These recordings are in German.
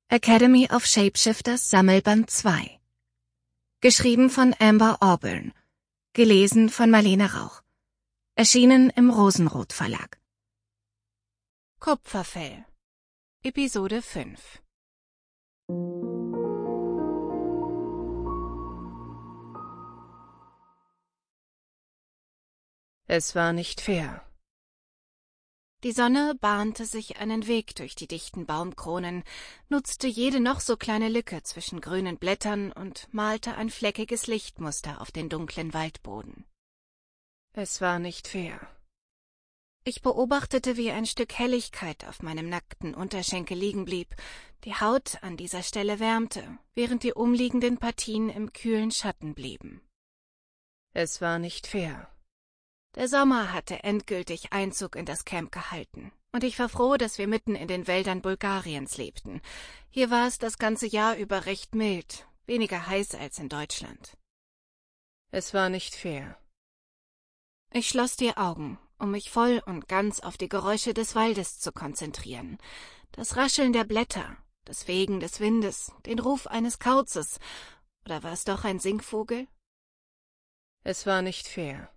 Academy of Shapeshifters Sammelband 2. Geschrieben von Amber Auburn. Gelesen von Marlene Rauch. Erschienen im Rosenrot Verlag. Kupferfell. Episode 5. Es war nicht fair. Die Sonne bahnte sich einen Weg durch die dichten Baumkronen, nutzte jede noch so kleine Lücke zwischen grünen Blättern und malte ein fleckiges Lichtmuster auf den dunklen Waldboden. Es war nicht fair. Ich beobachtete, wie ein Stück Helligkeit auf meinem nackten Unterschenkel liegen blieb, die Haut an dieser Stelle wärmte, während die umliegenden Partien im kühlen Schatten blieben. Es war nicht fair. Der Sommer hatte endgültig Einzug in das Camp gehalten, und ich war froh, dass wir mitten in den Wäldern Bulgariens lebten. Hier war es das ganze Jahr über recht mild, weniger heiß als in Deutschland. Es war nicht fair. Ich schloss die Augen, um mich voll und ganz auf die Geräusche des Waldes zu konzentrieren. Das Rascheln der Blätter, das Fegen des Windes, den Ruf eines Kauzes, oder war es doch ein Singvogel? Es war nicht fair.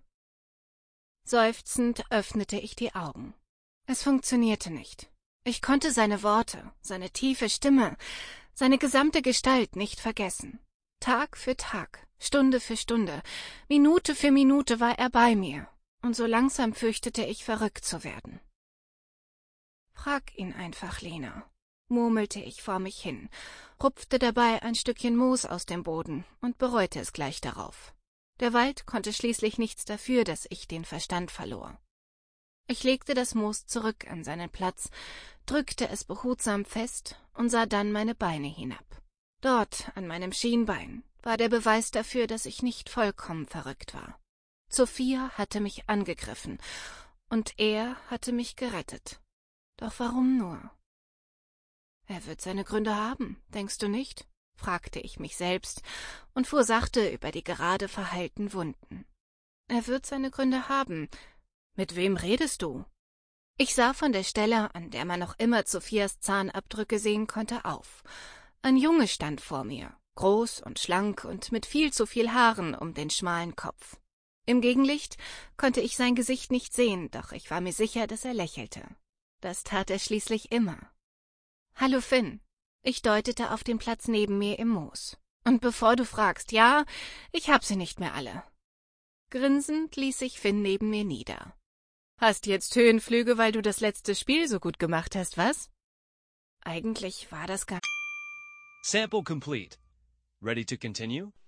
Seufzend öffnete ich die Augen. Es funktionierte nicht. Ich konnte seine Worte, seine tiefe Stimme, seine gesamte Gestalt nicht vergessen. Tag für Tag, Stunde für Stunde, Minute für Minute war er bei mir, und so langsam fürchtete ich, verrückt zu werden. »Frag ihn einfach, Lena«, murmelte ich vor mich hin, rupfte dabei ein Stückchen Moos aus dem Boden und bereute es gleich darauf. Der Wald konnte schließlich nichts dafür, dass ich den Verstand verlor. Ich legte das Moos zurück an seinen Platz, drückte es behutsam fest und sah dann meine Beine hinab. Dort, an meinem Schienbein, war der Beweis dafür, dass ich nicht vollkommen verrückt war. Sophia hatte mich angegriffen, und er hatte mich gerettet. Doch warum nur? Er wird seine Gründe haben, denkst du nicht? Fragte ich mich selbst und fuhr sachte über die gerade verheilten Wunden. Er wird seine Gründe haben. Mit wem redest du? Ich sah von der Stelle, an der man noch immer Sophias Zahnabdrücke sehen konnte, auf. Ein Junge stand vor mir, groß und schlank und mit viel zu viel Haaren um den schmalen Kopf. Im Gegenlicht konnte ich sein Gesicht nicht sehen, doch ich war mir sicher, dass er lächelte. Das tat er schließlich immer. »Hallo Finn«, ich deutete auf den Platz neben mir im Moos. »Und bevor du fragst, ja, ich hab sie nicht mehr alle.« Grinsend ließ sich Finn neben mir nieder. »Hast jetzt Höhenflüge, weil du das letzte Spiel so gut gemacht hast, was?« Eigentlich war das gar... Sample complete. Ready to continue?